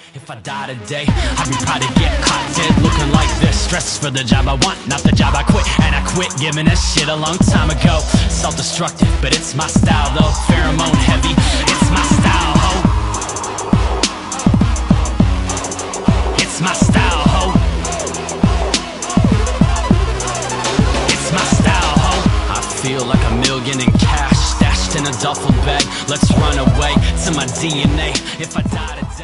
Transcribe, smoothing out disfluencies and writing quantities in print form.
If I die today, I'd be proud to get caught dead looking like this. Stress for the job I want, not the job I quit. And I quit giving that shit a long time ago. Self-destructive, but it's my style though. Pheromone heavy, it's my style, ho. It's my style, ho. It's my style, ho. I feel like $1 million in cash stashed in a duffel bag. Let's run away to my DNA. If I die today